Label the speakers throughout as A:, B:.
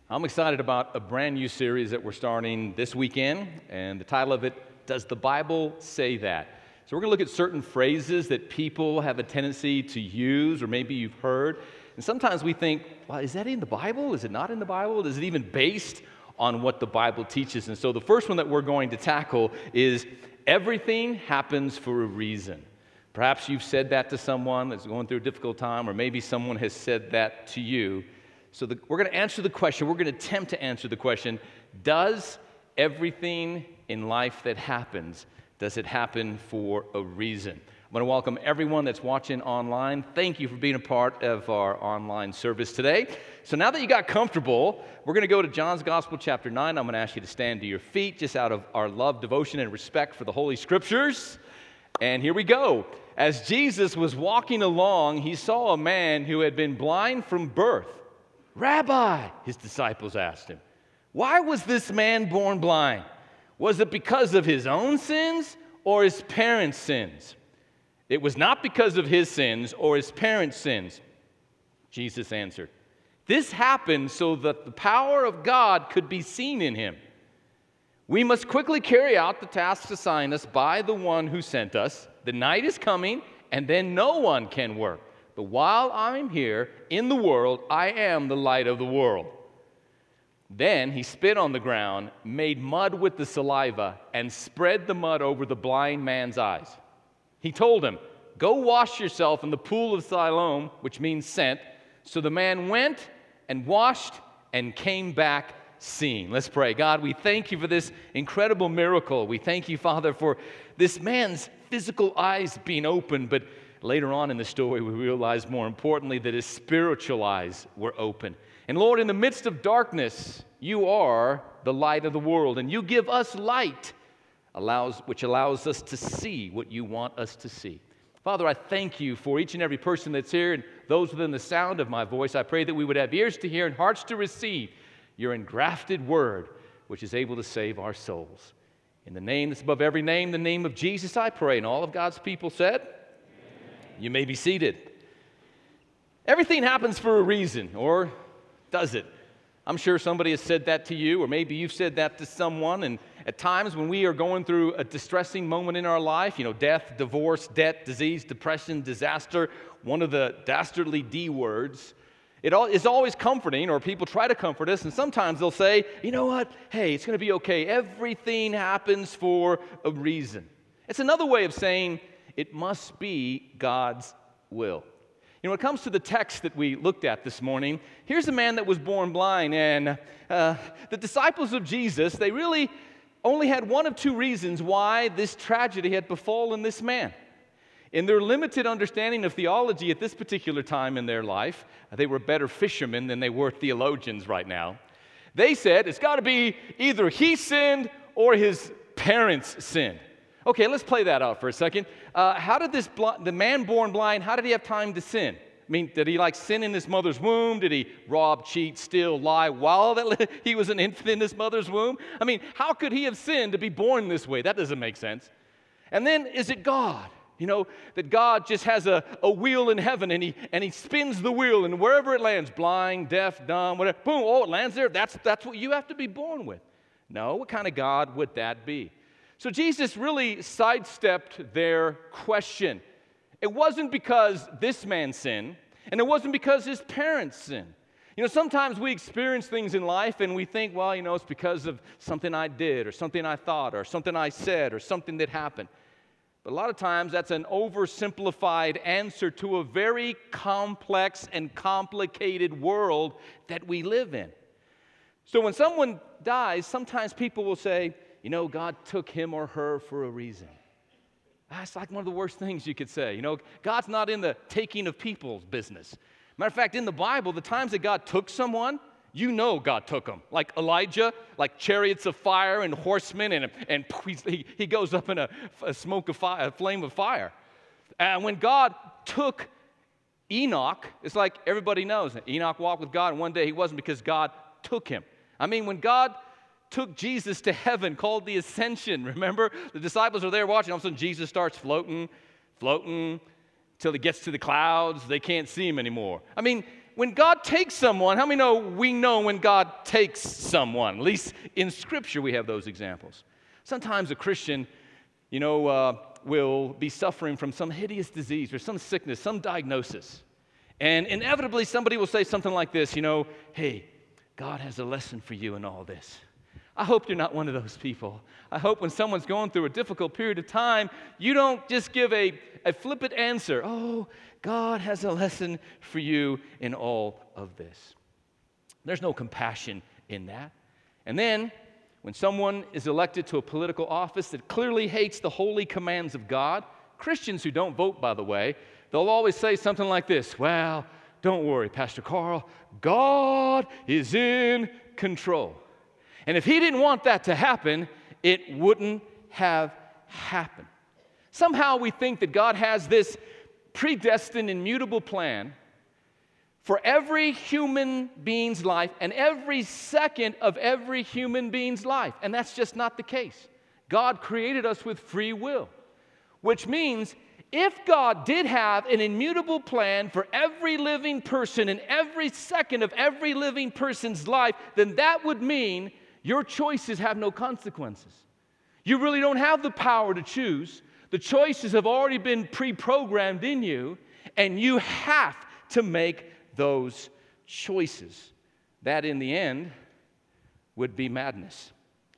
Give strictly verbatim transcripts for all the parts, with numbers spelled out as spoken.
A: I'm excited about a brand new series that we're starting this weekend, and the title of it, Does the Bible Say That? So we're going to look at certain phrases that people have a tendency to use, or maybe you've heard, and sometimes we think, well, is that in the Bible? Is it not in the Bible? Is it even based on what the Bible teaches? And so the first one that we're going to tackle is, everything happens for a reason. Perhaps you've said that to someone that's going through a difficult time, or maybe someone has said that to you. So the, we're going to answer the question, we're going to attempt to answer the question, does everything in life that happens, does it happen for a reason? I'm going to welcome everyone that's watching online. Thank you for being a part of our online service today. So now that you got comfortable, we're going to go to John's Gospel, chapter nine. I'm going to ask you to stand to your feet just out of our love, devotion, and respect for the Holy Scriptures. And here we go. As Jesus was walking along, he saw a man who had been blind from birth. Rabbi, his disciples asked him, why was this man born blind? Was it because of his own sins or his parents' sins? It was not because of his sins or his parents' sins. Jesus answered, this happened so that the power of God could be seen in him. We must quickly carry out the tasks assigned us by the one who sent us. The night is coming, and then no one can work. But while I'm here in the world, I am the light of the world. Then he spit on the ground, made mud with the saliva, and spread the mud over the blind man's eyes. He told him, go wash yourself in the pool of Siloam, which means sent. So the man went and washed and came back seeing. Let's pray. God, we thank you for this incredible miracle. We thank you, Father, for this man's physical eyes being opened, but later on in the story, we realize more importantly that his spiritual eyes were open. And Lord, in the midst of darkness, you are the light of the world, and you give us light, allows, which allows us to see what you want us to see. Father, I thank you for each and every person that's here, and those within the sound of my voice. I pray that we would have ears to hear and hearts to receive your engrafted word, which is able to save our souls. In the name that's above every name, the name of Jesus, I pray. And all of God's people said, you may be seated. Everything happens for a reason, or does it? I'm sure somebody has said that to you, or maybe you've said that to someone, and at times when we are going through a distressing moment in our life, you know, death, divorce, debt, disease, depression, disaster, one of the dastardly D words, it all is always comforting, or people try to comfort us, and sometimes they'll say, you know what, hey, it's going to be okay. Everything happens for a reason. It's another way of saying, it must be God's will. You know, when it comes to the text that we looked at this morning, here's a man that was born blind, and uh, the disciples of Jesus, they really only had one of two reasons why this tragedy had befallen this man. In their limited understanding of theology at this particular time in their life, they were better fishermen than they were theologians right now. They said it's got to be either he sinned or his parents sinned. Okay, let's play that out for a second. Uh, how did this bl- the man born blind, how did he have time to sin? I mean, did he like sin in his mother's womb? Did he rob, cheat, steal, lie while that he was an infant in his mother's womb? I mean, how could he have sinned to be born this way? That doesn't make sense. And then, is it God? You know, that God just has a, a wheel in heaven, and he and he spins the wheel, and wherever it lands, blind, deaf, dumb, whatever, boom, oh, it lands there. That's, that's what you have to be born with. No, what kind of God would that be? So Jesus really sidestepped their question. It wasn't because this man sinned, and it wasn't because his parents sinned. You know, sometimes we experience things in life and we think, well, you know, it's because of something I did or something I thought or something I said or something that happened. But a lot of times that's an oversimplified answer to a very complex and complicated world that we live in. So when someone dies, sometimes people will say, you know, God took him or her for a reason. That's like one of the worst things you could say. You know, God's not in the taking of people's business. Matter of fact, in the Bible, the times that God took someone, you know God took them. Like Elijah, like chariots of fire and horsemen, and, and he, he goes up in a, a smoke of fire, a flame of fire. And when God took Enoch, it's like everybody knows that Enoch walked with God, and one day he wasn't because God took him. I mean, when God took Jesus to heaven, called the ascension. Remember, the disciples are there watching. All of a sudden, Jesus starts floating, floating, till he gets to the clouds. They can't see him anymore. I mean, when God takes someone, how many know we know when God takes someone? At least in Scripture we have those examples. Sometimes a Christian, you know, uh, will be suffering from some hideous disease or some sickness, some diagnosis. And inevitably somebody will say something like this, you know, hey, God has a lesson for you in all this. I hope you're not one of those people. I hope when someone's going through a difficult period of time, you don't just give a, a flippant answer. Oh, God has a lesson for you in all of this. There's no compassion in that. And then, when someone is elected to a political office that clearly hates the holy commands of God, Christians who don't vote, by the way, they'll always say something like this, well, don't worry, Pastor Carl, God is in control. And if he didn't want that to happen, it wouldn't have happened. Somehow we think that God has this predestined, immutable plan for every human being's life and every second of every human being's life. And that's just not the case. God created us with free will, which means if God did have an immutable plan for every living person and every second of every living person's life, then that would mean your choices have no consequences. You really don't have the power to choose. The choices have already been pre-programmed in you, and you have to make those choices. That, in the end, would be madness.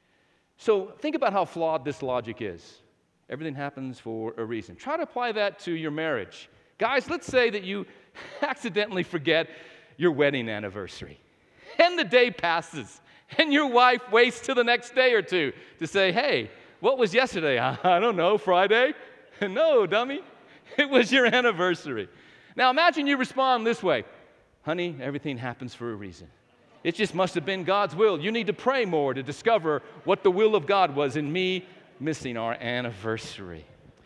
A: So think about how flawed this logic is. Everything happens for a reason. Try to apply that to your marriage. Guys, let's say that you accidentally forget your wedding anniversary, and the day passes. And your wife waits till the next day or two to say, hey, what was yesterday? I don't know, Friday? No, dummy. It was your anniversary. Now imagine you respond this way. Honey, everything happens for a reason. It just must have been God's will. You need to pray more to discover what the will of God was in me missing our anniversary.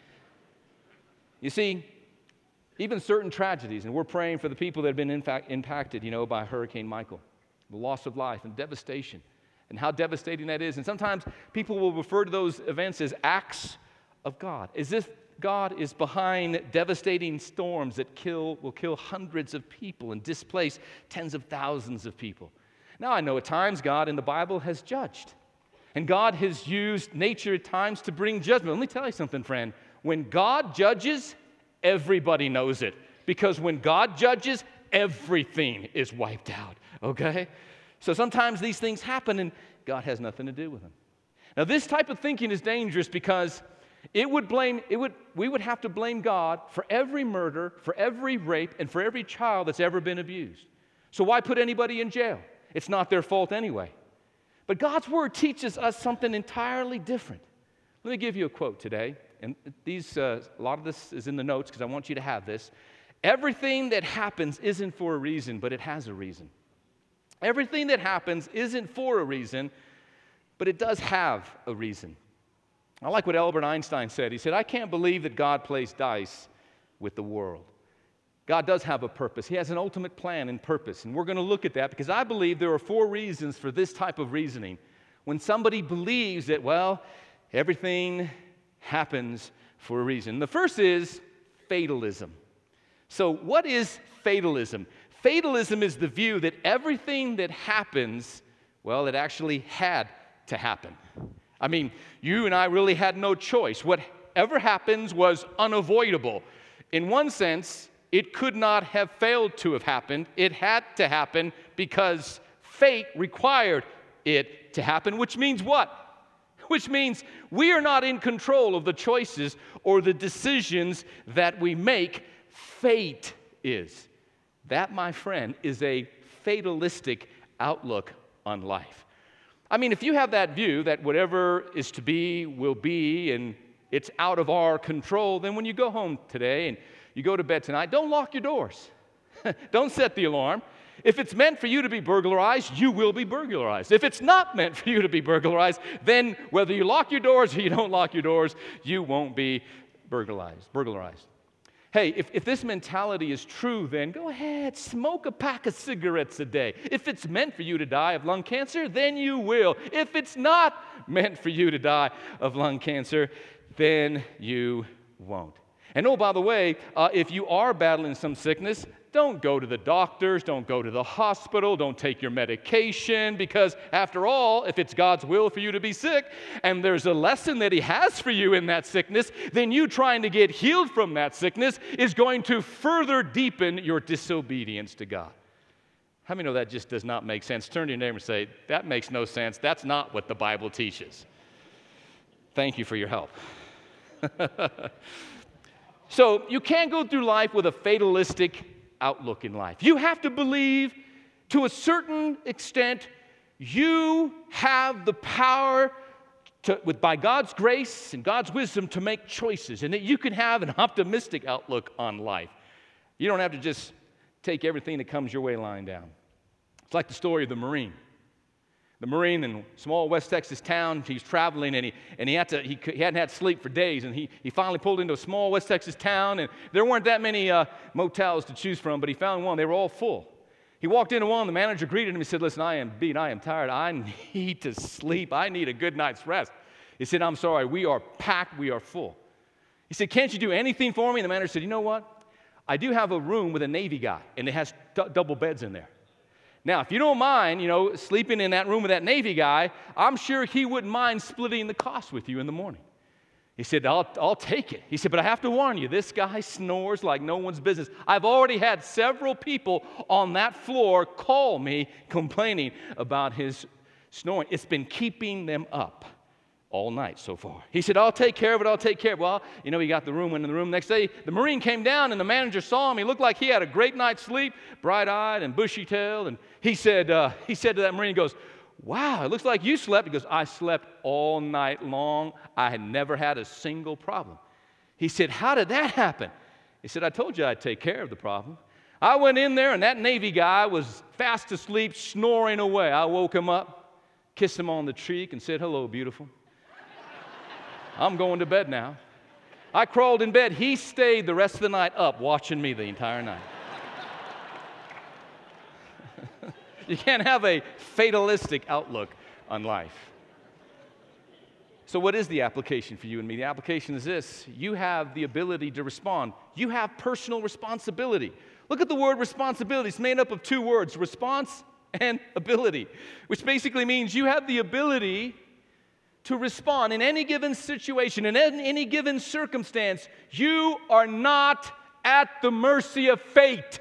A: You see, even certain tragedies, and we're praying for the people that have been in fact impacted, you know, by Hurricane Michael. The loss of life and devastation, and how devastating that is. And sometimes people will refer to those events as acts of God, as if God is behind devastating storms that kill, will kill hundreds of people and displace tens of thousands of people. Now, I know at times God in the Bible has judged, and God has used nature at times to bring judgment. Let me tell you something, friend. When God judges, everybody knows it, because when God judges, everything is wiped out. Okay? So sometimes these things happen and God has nothing to do with them. Now this type of thinking is dangerous because it would blame, it would, we would have to blame God for every murder, for every rape, and for every child that's ever been abused. So why put anybody in jail? It's not their fault anyway. But God's Word teaches us something entirely different. Let me give you a quote today. And these, uh, a lot of this is in the notes because I want you to have this. Everything that happens isn't for a reason, but it has a reason. Everything that happens isn't for a reason, but it does have a reason. I like what Albert Einstein said. He said, I can't believe that God plays dice with the world. God does have a purpose. He has an ultimate plan and purpose, and we're going to look at that because I believe there are four reasons for this type of reasoning. When somebody believes that, well, everything happens for a reason. The first is fatalism. So what is fatalism? Fatalism is the view that everything that happens, well, it actually had to happen. I mean, you and I really had no choice. Whatever happens was unavoidable. In one sense, it could not have failed to have happened. It had to happen because fate required it to happen, which means what? Which means we are not in control of the choices or the decisions that we make. Fate is. That, my friend, is a fatalistic outlook on life. I mean, if you have that view that whatever is to be will be and it's out of our control, then when you go home today and you go to bed tonight, don't lock your doors. Don't set the alarm. If it's meant for you to be burglarized, you will be burglarized. If it's not meant for you to be burglarized, then whether you lock your doors or you don't lock your doors, you won't be burglarized. burglarized. Hey, if, if this mentality is true, then go ahead, smoke a pack of cigarettes a day. If it's meant for you to die of lung cancer, then you will. If it's not meant for you to die of lung cancer, then you won't. And oh, by the way, uh, if you are battling some sickness, don't go to the doctors, don't go to the hospital, don't take your medication, because after all, if it's God's will for you to be sick, and there's a lesson that He has for you in that sickness, then you trying to get healed from that sickness is going to further deepen your disobedience to God. How many know that just does not make sense? Turn to your neighbor and say, that makes no sense. That's not what the Bible teaches. Thank you for your help. So you can't go through life with a fatalistic outlook in life. You have to believe to a certain extent you have the power to, with, by God's grace and God's wisdom to make choices, and that you can have an optimistic outlook on life. You don't have to just take everything that comes your way lying down. It's like the story of the Marine. The Marine in a small West Texas town, he's traveling, and he and he had to he, he hadn't had sleep for days, and he he finally pulled into a small West Texas town, and there weren't that many uh, motels to choose from, but he found one. They were all full. He walked into one. The manager greeted him. He said, "Listen, I am beat. I am tired. I need to sleep. I need a good night's rest." He said, "I'm sorry. We are packed. We are full." He said, "Can't you do anything for me?" And the manager said, "You know what? I do have a room with a Navy guy, and it has d- double beds in there. Now, if you don't mind, you know, sleeping in that room with that Navy guy, I'm sure he wouldn't mind splitting the cost with you in the morning." He said, I'll, I'll take it. He said, "But I have to warn you, this guy snores like no one's business. I've already had several people on that floor call me complaining about his snoring. It's been keeping them up all night so far." He said, "I'll take care of it, I'll take care of it." Well, you know, he got the room, went in the room. Next day, the Marine came down, and the manager saw him. He looked like he had a great night's sleep, bright-eyed and bushy-tailed. And he said, uh, he said to that Marine, he goes, "Wow, it looks like you slept." He goes, "I slept all night long. I had never had a single problem." He said, "How did that happen?" He said, "I told you I'd take care of the problem. I went in there, and that Navy guy was fast asleep, snoring away. I woke him up, kissed him on the cheek, and said, 'Hello, beautiful. I'm going to bed now.' I crawled in bed. He stayed the rest of the night up watching me the entire night." You can't have a fatalistic outlook on life. So what is the application for you and me? The application is this: you have the ability to respond. You have personal responsibility. Look at the word responsibility. It's made up of two words, response and ability, which basically means you have the ability to respond in any given situation, in any given circumstance. You are not at the mercy of fate.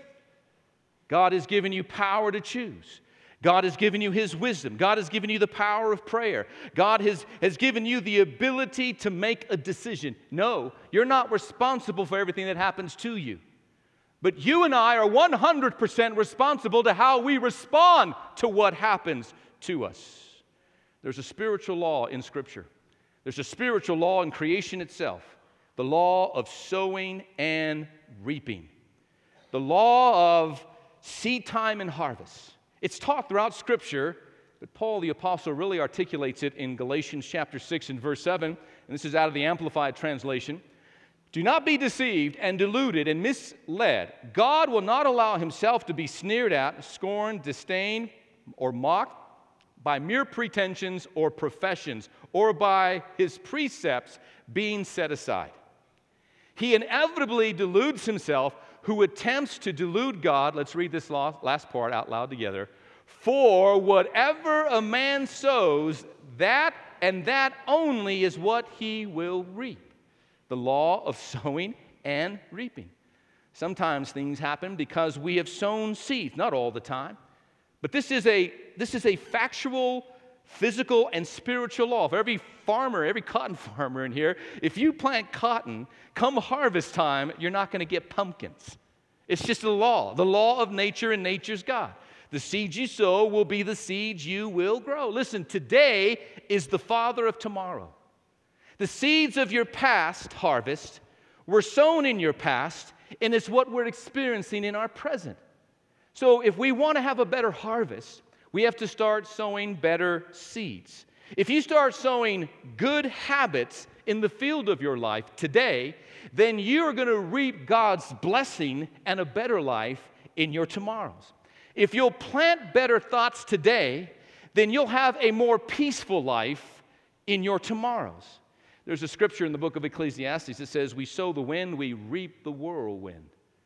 A: God has given you power to choose. God has given you His wisdom. God has given you the power of prayer. God has, has given you the ability to make a decision. No, you're not responsible for everything that happens to you. But you and I are one hundred percent responsible to how we respond to what happens to us. There's a spiritual law in Scripture. There's a spiritual law in creation itself, the law of sowing and reaping, the law of seed time and harvest. It's taught throughout Scripture, but Paul the Apostle really articulates it in Galatians chapter six and verse seven, and this is out of the Amplified Translation. "Do not be deceived and deluded and misled. God will not allow Himself to be sneered at, scorned, disdained, or mocked by mere pretensions or professions, or by His precepts being set aside. He inevitably deludes himself who attempts to delude God." Let's read this last part out loud together. "For whatever a man sows, that and that only is what he will reap." The law of sowing and reaping. Sometimes things happen because we have sown seeds, not all the time. But this is a, this is a factual, physical, and spiritual law. For every farmer, every cotton farmer in here, if you plant cotton, come harvest time, you're not going to get pumpkins. It's just a law, the law of nature and nature's God. The seeds you sow will be the seeds you will grow. Listen, today is the father of tomorrow. The seeds of your past harvest were sown in your past, and it's what we're experiencing in our present. So if we want to have a better harvest, we have to start sowing better seeds. If you start sowing good habits in the field of your life today, then you're going to reap God's blessing and a better life in your tomorrows. If you'll plant better thoughts today, then you'll have a more peaceful life in your tomorrows. There's a scripture in the book of Ecclesiastes that says, "We sow the wind, we reap the whirlwind."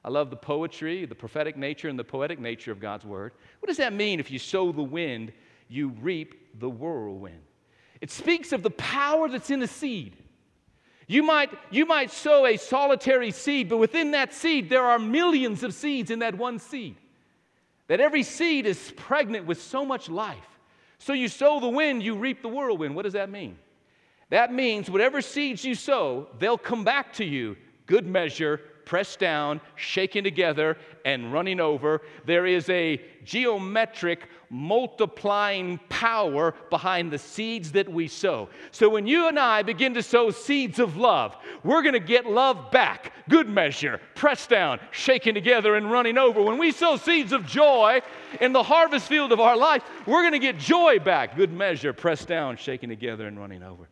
A: I love the poetry, the prophetic nature, and the poetic nature of God's word. What does that mean? If you sow the wind, you reap the whirlwind. It speaks of the power that's in a seed. You might, you might sow a solitary seed, but within that seed, there are millions of seeds in that one seed. That every seed is pregnant with so much life. So you sow the wind, you reap the whirlwind. What does that mean? That means whatever seeds you sow, they'll come back to you. Good measure, pressed down, shaken together, and running over. There is a geometric multiplying power behind the seeds that we sow. So when you and I begin to sow seeds of love, we're going to get love back. Good measure, pressed down, shaken together, and running over. When we sow seeds of joy in the harvest field of our life, we're going to get joy back. Good measure, pressed down, shaken together, and running over.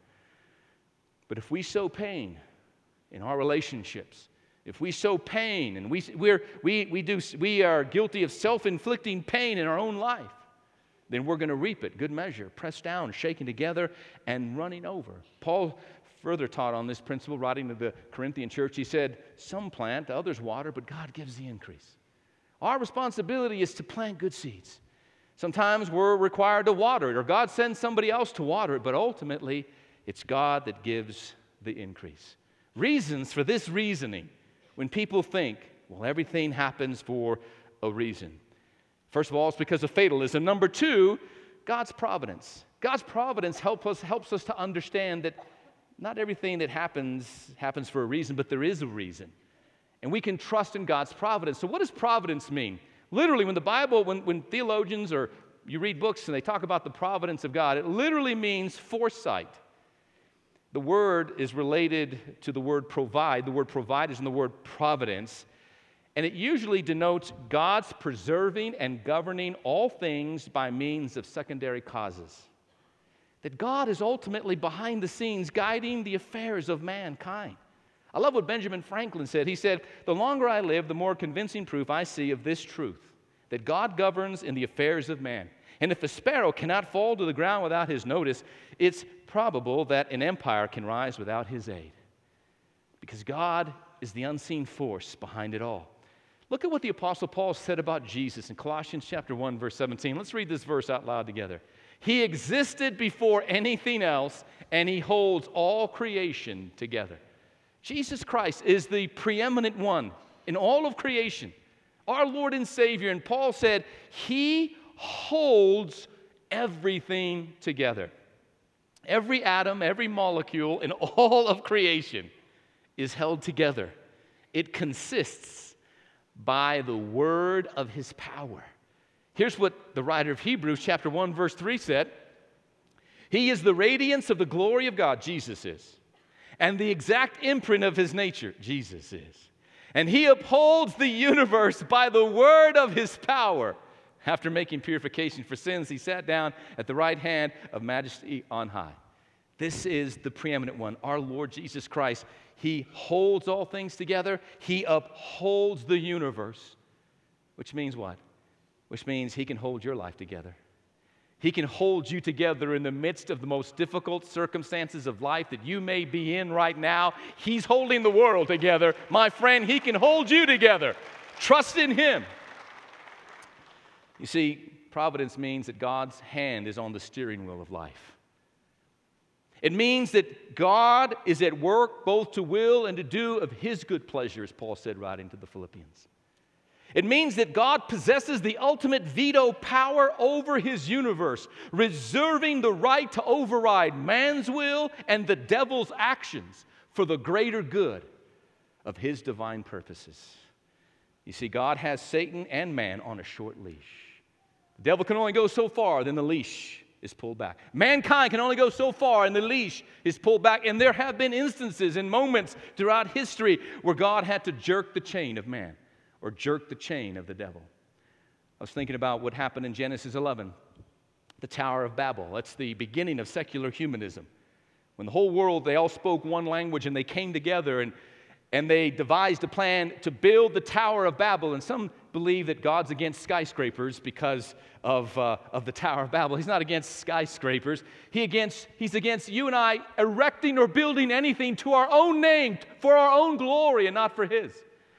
A: But if we sow pain in our relationships, if we sow pain and we, we're, we, we, do, we are guilty of self-inflicting pain in our own life, then we're going to reap it. Good measure, pressed down, shaken together, and running over. Paul further taught on this principle, writing to the Corinthian church. He said, some plant, others water, but God gives the increase. Our responsibility is to plant good seeds. Sometimes we're required to water it, or God sends somebody else to water it, but ultimately, it's God that gives the increase. Reasons for this reasoning. When people think, well, everything happens for a reason. First of all, it's because of fatalism. Number two, God's providence. God's providence help us, helps us to understand that not everything that happens happens for a reason, but there is a reason. And we can trust in God's providence. So what does providence mean? Literally, when the Bible, when, when theologians or you read books and they talk about the providence of God, it literally means foresight. The word is related to the word provide. The word provide is in the word providence. And it usually denotes God's preserving and governing all things by means of secondary causes. That God is ultimately behind the scenes guiding the affairs of mankind. I love what Benjamin Franklin said. He said, the longer I live, the more convincing proof I see of this truth, that God governs in the affairs of man. And if a sparrow cannot fall to the ground without his notice, it's probable that an empire can rise without his aid. Because God is the unseen force behind it all. Look at what the Apostle Paul said about Jesus in Colossians chapter one, verse seventeen. Let's read this verse out loud together. He existed before anything else, and he holds all creation together. Jesus Christ is the preeminent one in all of creation, our Lord and Savior. And Paul said, he holds everything together. Every atom, every molecule in all of creation is held together. It consists by the word of his power. Here's what the writer of Hebrews chapter one verse three said. He is the radiance of the glory of God, Jesus is, and the exact imprint of his nature, Jesus is. And he upholds the universe by the word of his power. After making purification for sins, he sat down at the right hand of majesty on high. This is the preeminent one, our Lord Jesus Christ. He holds all things together. He upholds the universe. Which means what? Which means he can hold your life together. He can hold you together in the midst of the most difficult circumstances of life that you may be in right now. He's holding the world together. My friend, he can hold you together. Trust in him. You see, providence means that God's hand is on the steering wheel of life. It means that God is at work both to will and to do of his good pleasure, as Paul said writing to the Philippians. It means that God possesses the ultimate veto power over his universe, reserving the right to override man's will and the devil's actions for the greater good of his divine purposes. You see, God has Satan and man on a short leash. The devil can only go so far, then the leash is pulled back. Mankind can only go so far, and the leash is pulled back. And there have been instances and moments throughout history where God had to jerk the chain of man or jerk the chain of the devil. I was thinking about what happened in Genesis eleven, the Tower of Babel. That's the beginning of secular humanism. When the whole world, they all spoke one language, and they came together, and And they devised a plan to build the Tower of Babel. And some believe that God's against skyscrapers because of, uh, of the Tower of Babel. He's not against skyscrapers. He against, he's against you and I erecting or building anything to our own name, for our own glory, and not for his.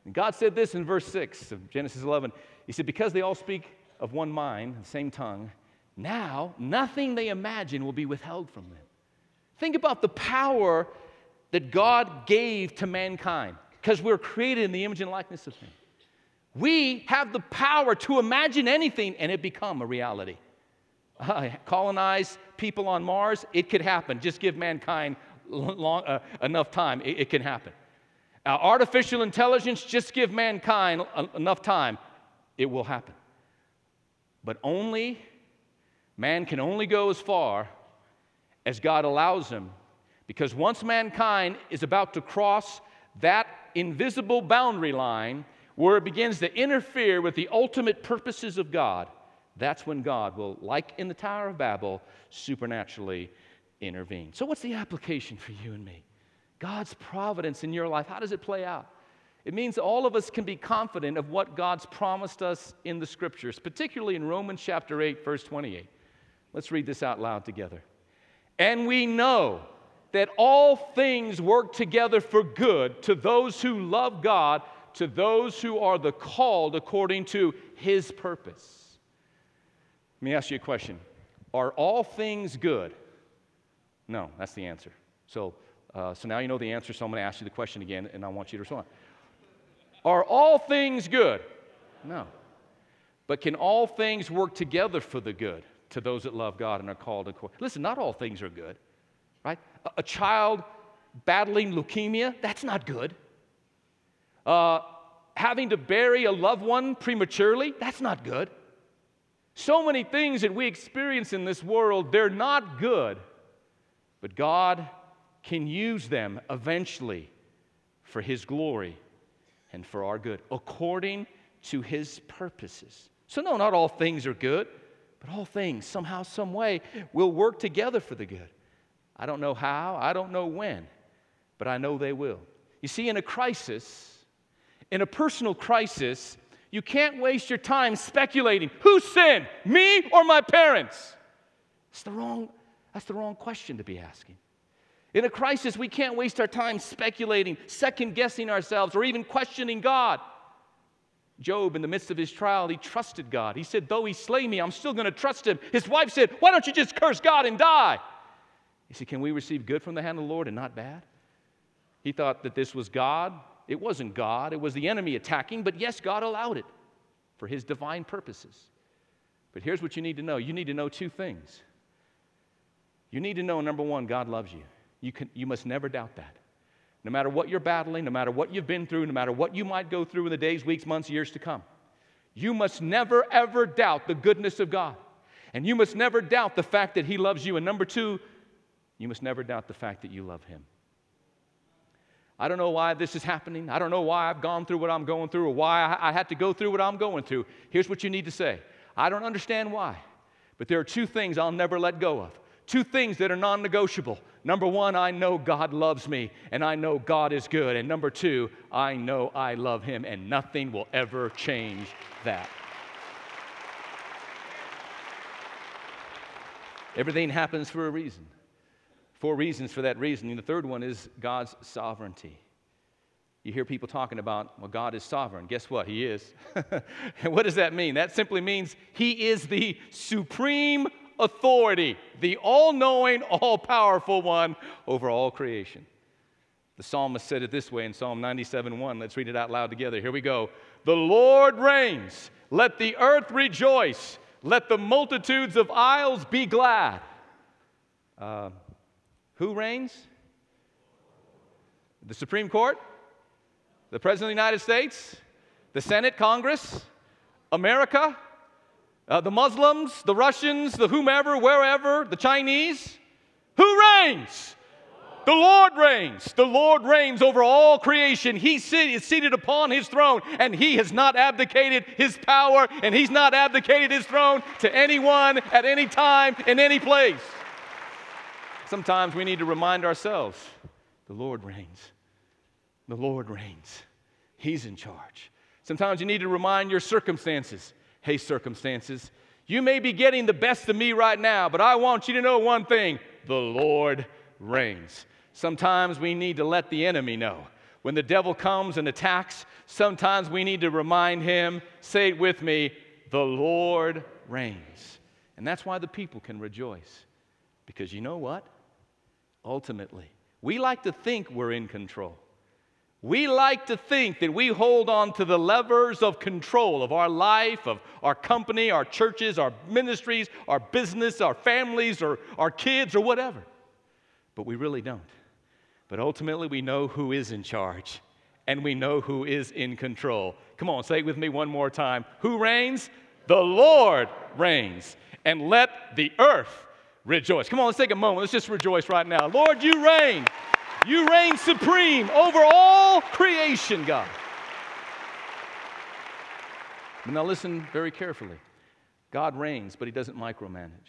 A: And God said this in verse six of Genesis eleven. He said, because they all speak of one mind, the same tongue, now nothing they imagine will be withheld from them. Think about the power that God gave to mankind, because we're created in the image and likeness of Him. We have the power to imagine anything and it become a reality. Uh, colonize people on Mars, it could happen. Just give mankind long, uh, enough time, it, it can happen. Uh, artificial intelligence, just give mankind a, enough time, it will happen. But only, man can only go as far as God allows him, because once mankind is about to cross that invisible boundary line where it begins to interfere with the ultimate purposes of God, that's when God will, like in the Tower of Babel, supernaturally intervene. So what's the application for you and me? God's providence in your life, how does it play out? It means all of us can be confident of what God's promised us in the Scriptures, particularly in Romans chapter eight, verse twenty-eight. Let's read this out loud together. And we know that all things work together for good to those who love God, to those who are the called according to His purpose. Let me ask you a question. Are all things good? No, that's the answer. So, uh, so now you know the answer, so I'm going to ask you the question again, and I want you to respond. Are all things good? No. But can all things work together for the good to those that love God and are called according? Listen, not all things are good, right? A, a child battling leukemia, that's not good. Uh, having to bury a loved one prematurely, that's not good. So many things that we experience in this world, they're not good, but God can use them eventually for His glory and for our good, according to His purposes. So no, not all things are good, but all things, somehow, some way, will work together for the good. I don't know how, I don't know when, but I know they will. You see, in a crisis, in a personal crisis, you can't waste your time speculating, who sinned, me or my parents? It's the wrong, that's the wrong question to be asking. In a crisis, we can't waste our time speculating, second-guessing ourselves, or even questioning God. Job, in the midst of his trial, he trusted God. He said, though He slay me, I'm still going to trust Him. His wife said, why don't you just curse God and die? He said, can we receive good from the hand of the Lord and not bad? He thought that this was God. It wasn't God. It was the enemy attacking, but yes, God allowed it for His divine purposes. But here's what you need to know. You need to know two things. You need to know, number one, God loves you. You, can, you must never doubt that. No matter what you're battling, no matter what you've been through, no matter what you might go through in the days, weeks, months, years to come, you must never, ever doubt the goodness of God. And you must never doubt the fact that He loves you. And number two, you must never doubt the fact that you love Him. I don't know why this is happening. I don't know why I've gone through what I'm going through or why I, I had to go through what I'm going through. Here's what you need to say. I don't understand why, but there are two things I'll never let go of. Two things that are non-negotiable. Number one, I know God loves me, and I know God is good. And number two, I know I love Him, and nothing will ever change that. Everything happens for a reason. Four reasons for that reason. And the third one is God's sovereignty. You hear people talking about, well, God is sovereign. Guess what? He is. And what does that mean? That simply means He is the supreme authority, the all-knowing, all-powerful one over all creation. The psalmist said it this way in Psalm ninety-seven one. Let's read it out loud together. Here we go. The Lord reigns. Let the earth rejoice. Let the multitudes of isles be glad. Uh, who reigns? The Supreme Court? The President of the United States? The Senate, Congress? America? Uh, the Muslims, the Russians, the whomever, wherever, the Chinese. Who reigns? The Lord reigns. The Lord reigns over all creation. He is seated upon His throne, and He has not abdicated His power, and He's not abdicated His throne to anyone at any time in any place. Sometimes we need to remind ourselves, the Lord reigns. The Lord reigns. He's in charge. Sometimes you need to remind your circumstances, hey, circumstances, you may be getting the best of me right now, but I want you to know one thing. The Lord reigns. Sometimes we need to let the enemy know. When the devil comes and attacks, sometimes we need to remind him, say it with me, the Lord reigns. And that's why the people can rejoice. Because you know what? Ultimately, we like to think we're in control. We like to think that we hold on to the levers of control of our life, of our company, our churches, our ministries, our business, our families, or our kids, or whatever. But we really don't. But ultimately, we know who is in charge, and we know who is in control. Come on, say it with me one more time. Who reigns? The Lord reigns. And let the earth rejoice. Come on, let's take a moment. Let's just rejoice right now. Lord, you reign. You reign supreme over all creation, God. But now listen very carefully. God reigns, but he doesn't micromanage.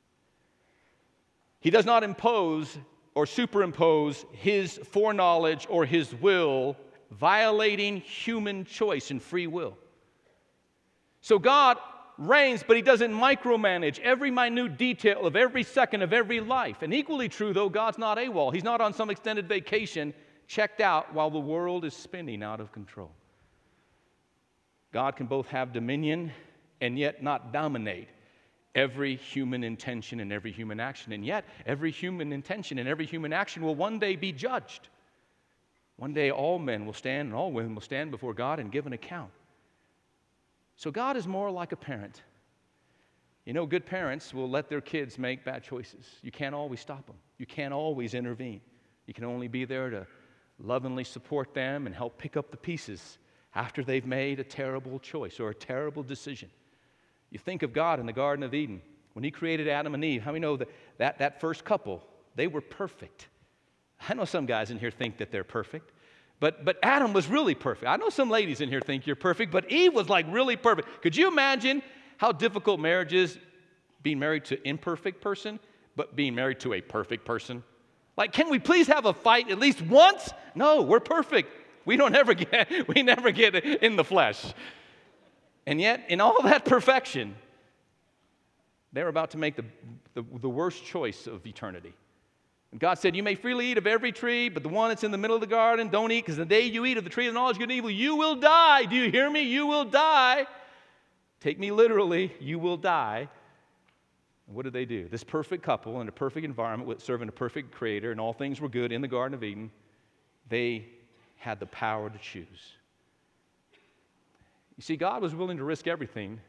A: He does not impose or superimpose his foreknowledge or his will, violating human choice and free will. So God reigns, but he doesn't micromanage every minute detail of every second of every life. And equally true, though, God's not AWOL. He's not on some extended vacation, checked out while the world is spinning out of control. God can both have dominion and yet not dominate every human intention and every human action. And yet, every human intention and every human action will one day be judged. One day, all men will stand and all women will stand before God and give an account. So God is more like a parent. You know, good parents will let their kids make bad choices. You can't always stop them. You can't always intervene. You can only be there to lovingly support them and help pick up the pieces after they've made a terrible choice or a terrible decision. You think of God in the Garden of Eden. When he created Adam and Eve, how many know that that, that first couple, they were perfect? I know some guys in here think that they're perfect. But, but Adam was really perfect. I know some ladies in here think you're perfect, but Eve was like really perfect. Could you imagine how difficult marriage is, being married to an imperfect person, but being married to a perfect person? Like, can we please have a fight at least once? No, we're perfect. We don't ever get, we never get in the flesh. And yet, in all that perfection, they're about to make the, the, the worst choice of eternity. And God said, you may freely eat of every tree, but the one that's in the middle of the garden, don't eat, because the day you eat of the tree of the knowledge of good and evil, you will die. Do you hear me? You will die. Take me literally, you will die. And what did they do? This perfect couple in a perfect environment, serving a perfect creator, and all things were good in the Garden of Eden, they had the power to choose. You see, God was willing to risk everything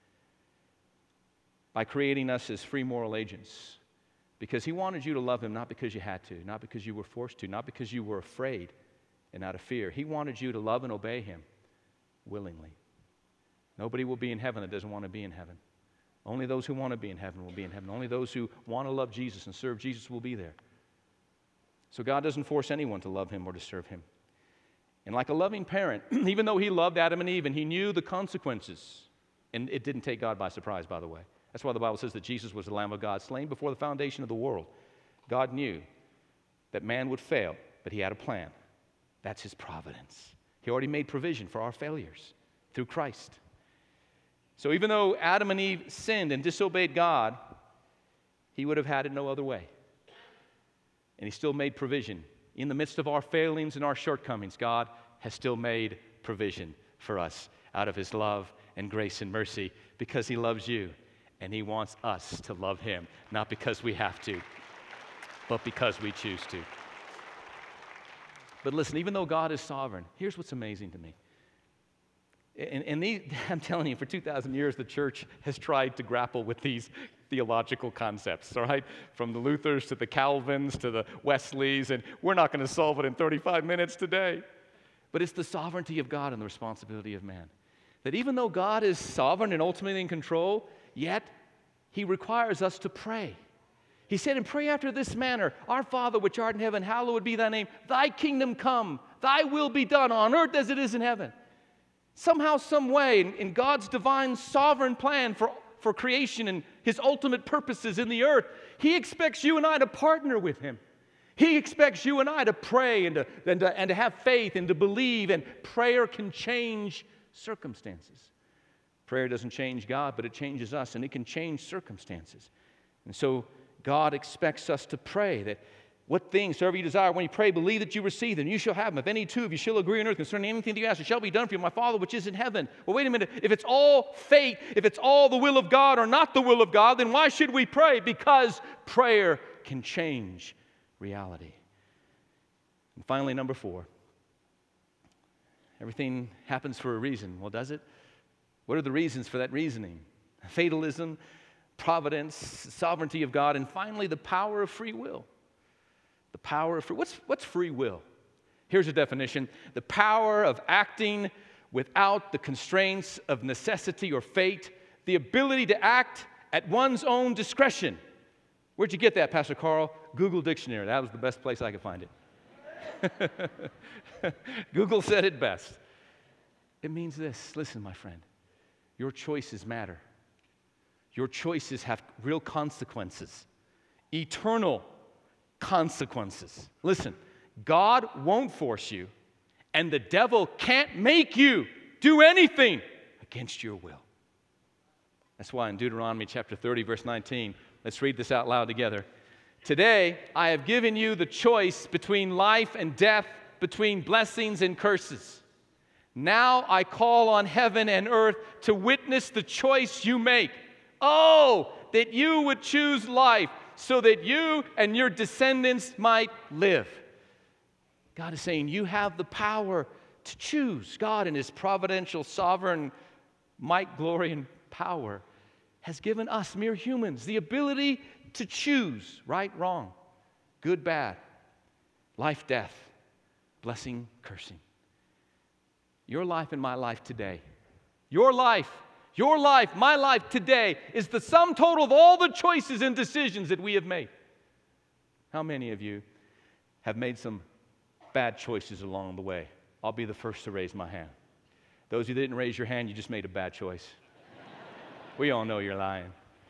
A: by creating us as free moral agents. Because he wanted you to love him not because you had to, not because you were forced to, not because you were afraid and out of fear. He wanted you to love and obey him willingly. Nobody will be in heaven that doesn't want to be in heaven. Only those who want to be in heaven will be in heaven. Only those who want to love Jesus and serve Jesus will be there. So God doesn't force anyone to love him or to serve him. And like a loving parent, even though he loved Adam and Eve and he knew the consequences, and it didn't take God by surprise, by the way. That's why the Bible says that Jesus was the Lamb of God, slain before the foundation of the world. God knew that man would fail, but he had a plan. That's his providence. He already made provision for our failures through Christ. So even though Adam and Eve sinned and disobeyed God, he would have had it no other way. And he still made provision. In the midst of our failings and our shortcomings, God has still made provision for us out of his love and grace and mercy because he loves you. And he wants us to love him, not because we have to, but because we choose to. But listen, even though God is sovereign, here's what's amazing to me. And, and these, I'm telling you, for two thousand years, the church has tried to grapple with these theological concepts, all right? From the Luthers to the Calvins to the Wesleys, and we're not going to solve it in thirty-five minutes today. But it's the sovereignty of God and the responsibility of man. That even though God is sovereign and ultimately in control, yet he requires us to pray. He said, and pray after this manner, our Father which art in heaven, hallowed be thy name. Thy kingdom come, thy will be done on earth as it is in heaven. Somehow, some way, in, in God's divine sovereign plan for, for creation and his ultimate purposes in the earth, he expects you and I to partner with him. He expects you and I to pray and to, and to, and to have faith and to believe, and prayer can change circumstances. Prayer doesn't change God, but it changes us, and it can change circumstances. And so God expects us to pray that What things soever you desire, when you pray, believe that you receive them, you shall have them. If any two of you shall agree on earth concerning anything that you ask, it shall be done for you, my Father which is in heaven. Well, wait a minute. If it's all fate, if it's all the will of God or not the will of God, then why should we pray? Because prayer can change reality. And finally, number four, everything happens for a reason. Well, does it? What are the reasons for that reasoning? Fatalism, providence, sovereignty of God, and finally, the power of free will. The power of free, what's, what's free will? Here's a definition: the power of acting without the constraints of necessity or fate, the ability to act at one's own discretion. Where'd you get that, Pastor Carl? Google Dictionary. That was the best place I could find it. Google said it best. It means this. Listen, my friend, your choices matter. Your choices have real consequences, eternal consequences. Listen, God won't force you, and the devil can't make you do anything against your will. That's why in Deuteronomy chapter thirty, verse nineteen, let's read this out loud together. Today, I have given you the choice between life and death, between blessings and curses. Now I call on heaven and earth to witness the choice you make. Oh, that you would choose life, so that you and your descendants might live. God is saying you have the power to choose. God, in His providential, sovereign might, glory, and power, has given us, mere humans, the ability to choose right, wrong, good, bad, life, death, blessing, cursing. Your life and my life today, your life, your life, my life today is the sum total of all the choices and decisions that we have made. How many of you have made some bad choices along the way? I'll be the first to raise my hand. Those of you that didn't raise your hand, you just made a bad choice. We all know you're lying.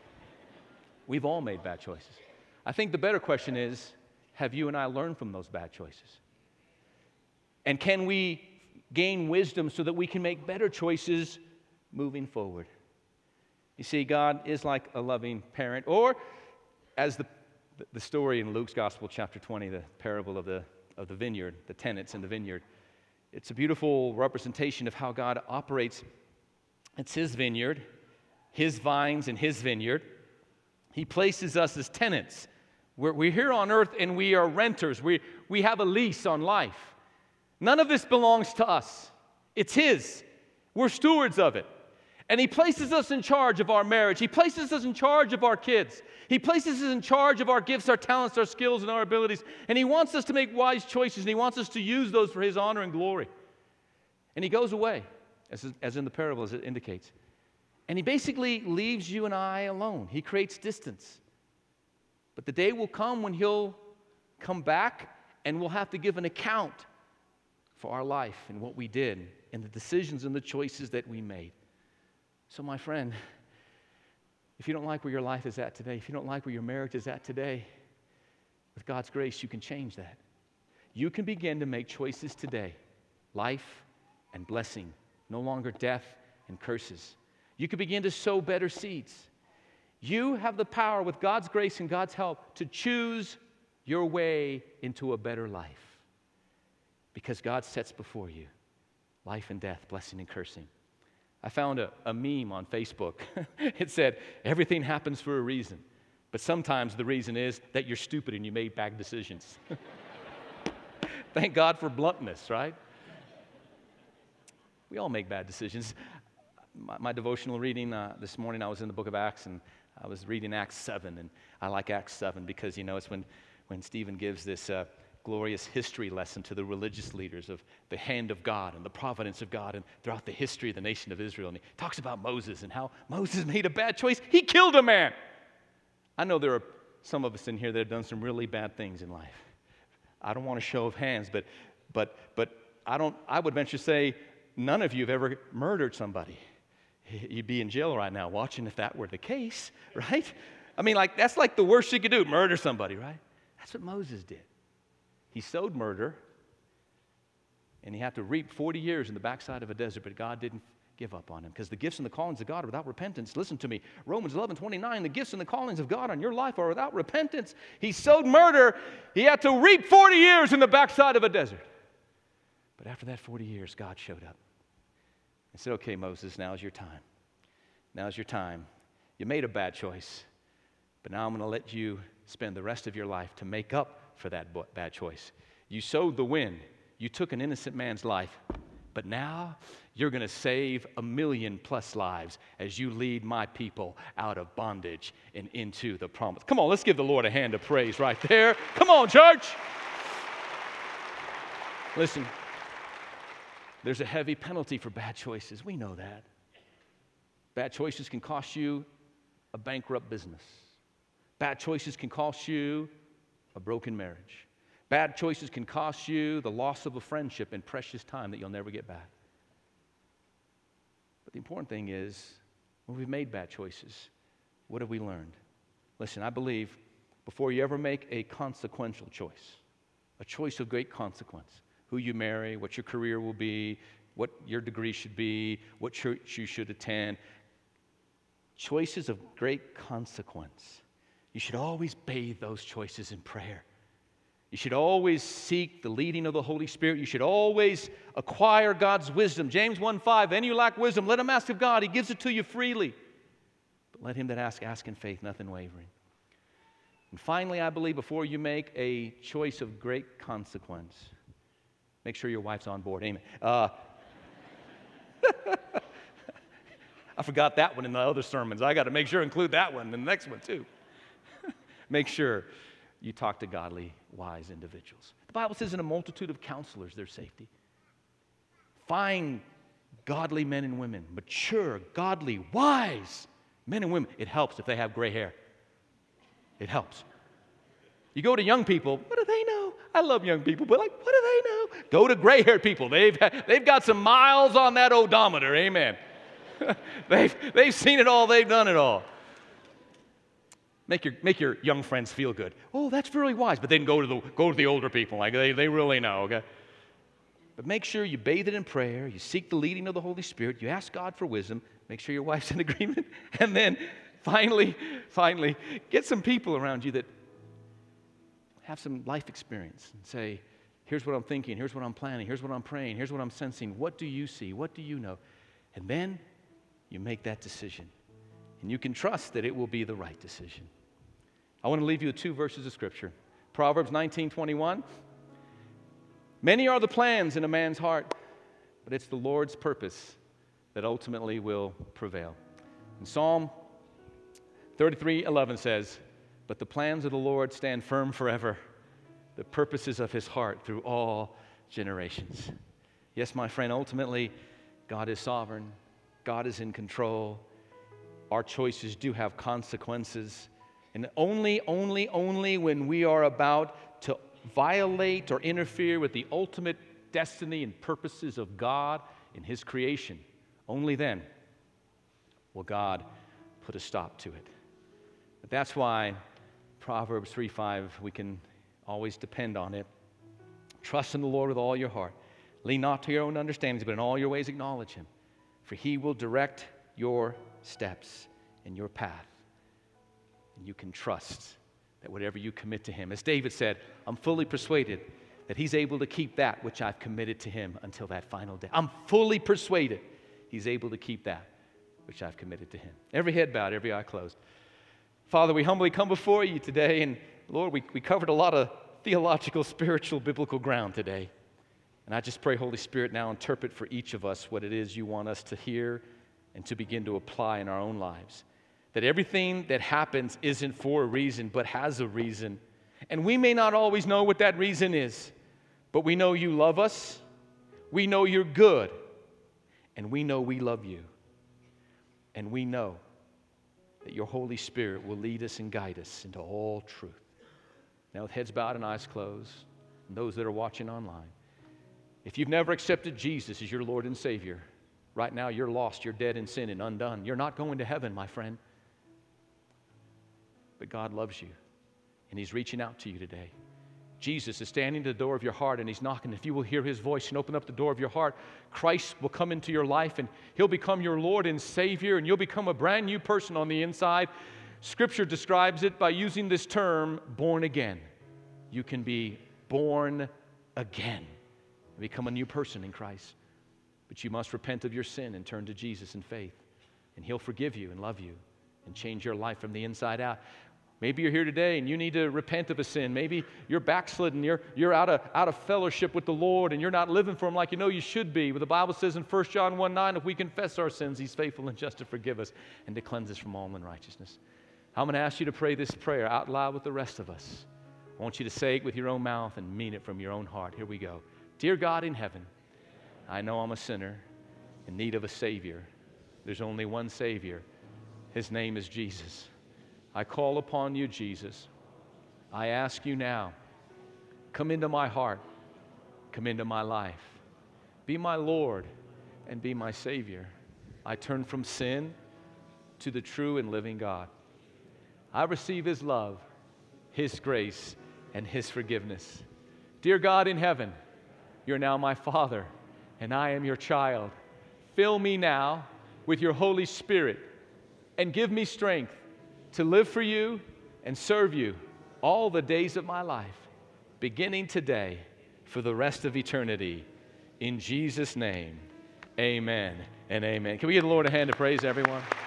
A: We've all made bad choices. I think the better question is, have you and I learned from those bad choices? And can we gain wisdom so that we can make better choices moving forward? You see, God is like a loving parent, or as the, the story in Luke's Gospel, chapter twenty, the parable of the, of the vineyard, the tenants in the vineyard. It's a beautiful representation of how God operates. It's His vineyard, His vines and His vineyard. He places us as tenants. We're, we're here on earth and we are renters. We, we have a lease on life. None of this belongs to us. It's His. We're stewards of it. And He places us in charge of our marriage. He places us in charge of our kids. He places us in charge of our gifts, our talents, our skills, and our abilities. And He wants us to make wise choices, and He wants us to use those for His honor and glory. And He goes away, as, as in the parable, as it indicates. And He basically leaves you and I alone. He creates distance. But the day will come when He'll come back, and we'll have to give an account for our life and what we did and the decisions and the choices that we made. So, my friend, if you don't like where your life is at today, if you don't like where your marriage is at today, with God's grace, you can change that. You can begin to make choices today, life and blessing, no longer death and curses. You can begin to sow better seeds. You have the power, with God's grace and God's help, to choose your way into a better life, because God sets before you life and death, blessing and cursing. I found a, a meme on Facebook. It said, everything happens for a reason, but sometimes the reason is that you're stupid and you made bad decisions. Thank God for bluntness, right? We all make bad decisions. My, my devotional reading uh, this morning, I was in the book of Acts, and I was reading Acts seven, and I like Acts seven because, you know, it's when, when Stephen gives this uh, glorious history lesson to the religious leaders of the hand of God and the providence of God and throughout the history of the nation of Israel. And he talks about Moses and how Moses made a bad choice. He killed a man. I know there are some of us in here that have done some really bad things in life. I don't want a show of hands, but but but I don't I would venture to say none of you have ever murdered somebody. You'd be in jail right now watching if that were the case, right? I mean, like, that's like the worst you could do, murder somebody, right? That's what Moses did. He sowed murder, and he had to reap forty years in the backside of a desert, but God didn't, give up on him. Because the gifts and the callings of God are without repentance. Listen to me. Romans eleven twenty-nine, the gifts and the callings of God on your life are without repentance. He sowed murder. He had to reap forty years in the backside of a desert. But after that forty years, God showed up and said, okay, Moses, now's your time. Now's your time. You made a bad choice, but now I'm going to let you spend the rest of your life to make up for that bad choice. You sowed the wind. You took an innocent man's life. But now you're going to save a million plus lives as you lead my people out of bondage and into the promise. Come on, let's give the Lord a hand of praise right there. Come on, church. Listen, there's a heavy penalty for bad choices. We know that. Bad choices can cost you a bankrupt business. Bad choices can cost you a broken marriage. Bad choices can cost you the loss of a friendship and precious time that you'll never get back. But the important thing is, when we've made bad choices, what have we learned? Listen, I believe before you ever make a consequential choice, a choice of great consequence, who you marry, what your career will be, what your degree should be, what church you should attend, choices of great consequence, you should always bathe those choices in prayer. You should always seek the leading of the Holy Spirit. You should always acquire God's wisdom. James one five, any you lack wisdom, let him ask of God. He gives it to you freely. But let him that ask, ask in faith, nothing wavering. And finally, I believe before you make a choice of great consequence, make sure your wife's on board. Amen. Uh, I forgot that one in the other sermons. I got to make sure to include that one in the next one too. Make sure you talk to godly, wise individuals. The Bible says in a multitude of counselors there's safety. Find godly men and women, mature, godly, wise men and women. It helps if they have gray hair. It helps. You go to young people, what do they know? I love young people, but like, what do they know? Go to gray-haired people. They've, they've got some miles on that odometer, amen. they've, they've seen it all, they've done it all. Make your, make your young friends feel good. Oh, that's really wise. But then go to the, go to the older people. Like they, they really know, okay? But make sure you bathe it in prayer. You seek the leading of the Holy Spirit. You ask God for wisdom. Make sure your wife's in agreement. And then finally, finally, get some people around you that have some life experience and say, here's what I'm thinking. Here's what I'm planning. Here's what I'm praying. Here's what I'm sensing. What do you see? What do you know? And then you make that decision. And you can trust that it will be the right decision. I want to leave you with two verses of Scripture. Proverbs nineteen twenty-one. Many are the plans in a man's heart, but it's the Lord's purpose that ultimately will prevail. And Psalm thirty-three eleven says, but the plans of the Lord stand firm forever, the purposes of his heart through all generations. Yes, my friend, ultimately, God is sovereign. God is in control. Our choices do have consequences. And only, only, only when we are about to violate or interfere with the ultimate destiny and purposes of God in his creation, only then will God put a stop to it. But that's why Proverbs three five, we can always depend on it. Trust in the Lord with all your heart. Lean not to your own understandings, but in all your ways acknowledge him. For he will direct your steps in your path. And you can trust that whatever you commit to him, as David said, I'm fully persuaded that he's able to keep that which I've committed to him until that final day. I'm fully persuaded he's able to keep that which I've committed to him. Every head bowed, every eye closed. Father, we humbly come before you today, and Lord, we, we covered a lot of theological, spiritual, biblical ground today. And I just pray, Holy Spirit, now interpret for each of us what it is you want us to hear and to begin to apply in our own lives. That everything that happens isn't for a reason, but has a reason. And we may not always know what that reason is, but we know you love us, we know you're good, and we know we love you. And we know that your Holy Spirit will lead us and guide us into all truth. Now, with heads bowed and eyes closed, and those that are watching online, if you've never accepted Jesus as your Lord and Savior, right now you're lost, you're dead in sin and undone. You're not going to heaven, my friend. But God loves you, and he's reaching out to you today. Jesus is standing at the door of your heart, and He's knocking. If you will hear His voice and open up the door of your heart, Christ will come into your life, and He'll become your Lord and Savior, and you'll become a brand new person on the inside. Scripture describes it by using this term, born again. You can be born again, become a new person in Christ. But you must repent of your sin and turn to Jesus in faith, and He'll forgive you and love you and change your life from the inside out. Maybe you're here today and you need to repent of a sin. Maybe you're backslidden. You're, you're out, of, out of fellowship with the Lord, and you're not living for Him like you know you should be. But the Bible says in First John one nine, if we confess our sins, He's faithful and just to forgive us and to cleanse us from all unrighteousness. I'm going to ask you to pray this prayer out loud with the rest of us. I want you to say it with your own mouth and mean it from your own heart. Here we go. Dear God in heaven, I know I'm a sinner in need of a Savior. There's only one Savior. His name is Jesus. I call upon you, Jesus. I ask you now, come into my heart, come into my life. Be my Lord and be my Savior. I turn from sin to the true and living God. I receive His love, His grace, and His forgiveness. Dear God in heaven, you're now my Father, and I am your child. Fill me now with your Holy Spirit and give me strength to live for you and serve you all the days of my life, beginning today for the rest of eternity. In Jesus' name, amen and amen. Can we give the Lord a hand of praise, everyone?